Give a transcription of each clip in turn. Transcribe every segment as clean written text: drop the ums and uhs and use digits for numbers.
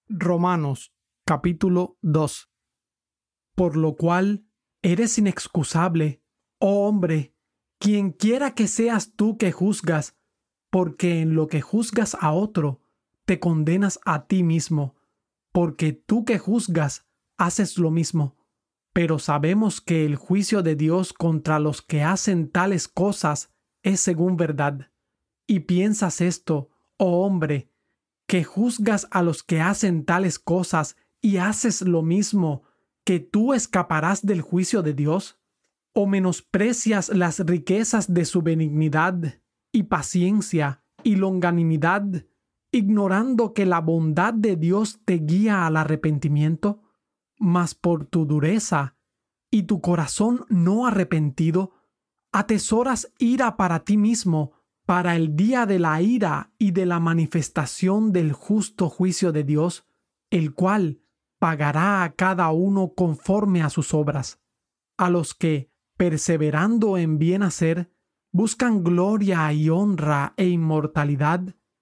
Romanos, capítulo 2. Por lo cual eres inexcusable, oh hombre, quien quiera que seas tú que juzgas, porque en lo que juzgas a otro, te condenas a ti mismo, porque tú que juzgas, haces lo mismo. Pero sabemos que el juicio de Dios contra los que hacen tales cosas es según verdad. Y piensas esto, oh hombre, que juzgas a los que hacen tales cosas y haces lo mismo, que tú escaparás del juicio de Dios? ¿O menosprecias las riquezas de su benignidad y paciencia y longanimidad, ignorando que la bondad de Dios te guía al arrepentimiento? Mas por tu dureza y tu corazón no arrepentido, atesoras ira para ti mismo, para el día de la ira y de la manifestación del justo juicio de Dios, el cual pagará a cada uno conforme a sus obras. A los que, perseverando en bien hacer, buscan gloria y honra e inmortalidad,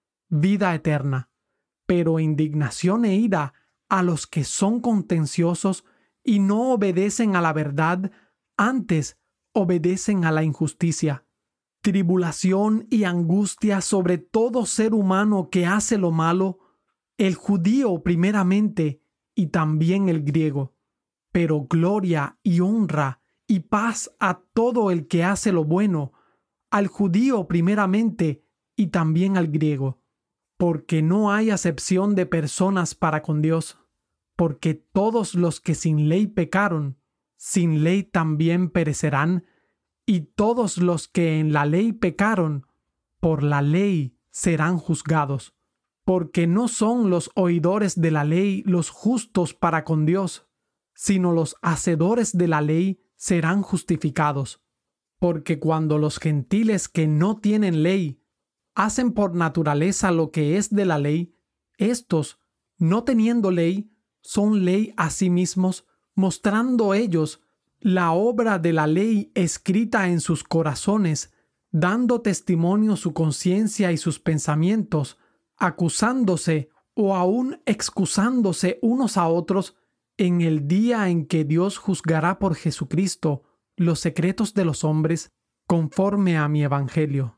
vida eterna, pero indignación e ira a los que son contenciosos y no obedecen a la verdad, antes obedecen a la injusticia. Tribulación y angustia sobre todo ser humano que hace lo malo, el judío primeramente y también el griego, pero gloria y honra y paz a todo el que hace lo bueno, al judío primeramente y también al griego, porque no hay acepción de personas para con Dios, porque todos los que sin ley pecaron, sin ley también perecerán, y todos los que en la ley pecaron, por la ley serán juzgados, porque no son los oidores de la ley los justos para con Dios, sino los hacedores de la ley serán justificados. Porque cuando los gentiles que no tienen ley hacen por naturaleza lo que es de la ley, éstos, no teniendo ley, son ley a sí mismos, mostrando ellos la obra de la ley escrita en sus corazones, dando testimonio su conciencia y sus pensamientos, acusándose o aún excusándose unos a otros en el día en que Dios juzgará por Jesucristo los secretos de los hombres conforme a mi evangelio.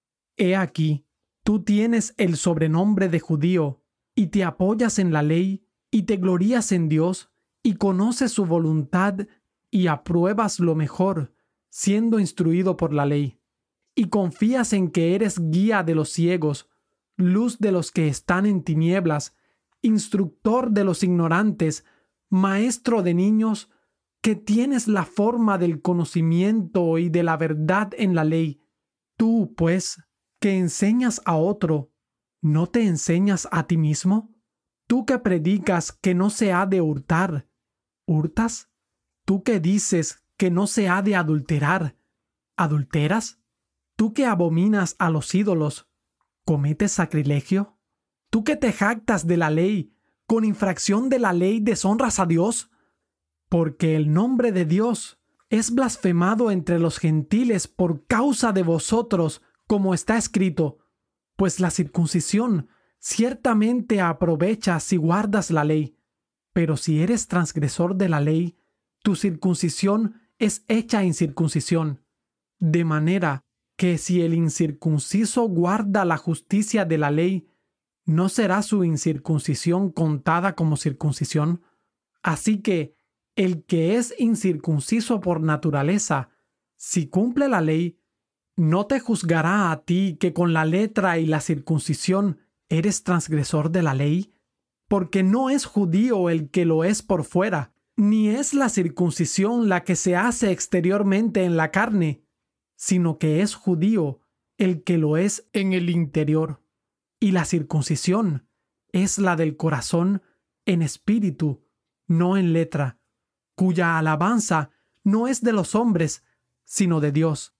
He aquí, tú tienes el sobrenombre de judío y te apoyas en la ley y te glorías en Dios y conoces su voluntad y apruebas lo mejor, siendo instruido por la ley, y confías en que eres guía de los ciegos, luz de los que están en tinieblas, instructor de los ignorantes, maestro de niños, que tienes la forma del conocimiento y de la verdad en la ley. Tú, pues, que enseñas a otro, ¿no te enseñas a ti mismo? Tú que predicas que no se ha de hurtar, ¿hurtas? Tú que dices que no se ha de adulterar, ¿adulteras? Tú que abominas a los ídolos, ¿cometes sacrilegio? Tú que te jactas de la ley, con infracción de la ley deshonras a Dios, porque el nombre de Dios es blasfemado entre los gentiles por causa de vosotros, como está escrito, pues la circuncisión ciertamente aprovecha si guardas la ley, pero si eres transgresor de la ley, tu circuncisión es hecha incircuncisión, de manera que si el incircunciso guarda la justicia de la ley, ¿no será su incircuncisión contada como circuncisión? Así que el que es incircunciso por naturaleza, si cumple la ley, ¿no te juzgará a ti que con la letra y la circuncisión eres transgresor de la ley? Porque no es judío el que lo es por fuera, ni es la circuncisión la que se hace exteriormente en la carne, sino que es judío el que lo es en el interior. Y la circuncisión es la del corazón en espíritu, no en letra, cuya alabanza no es de los hombres, sino de Dios.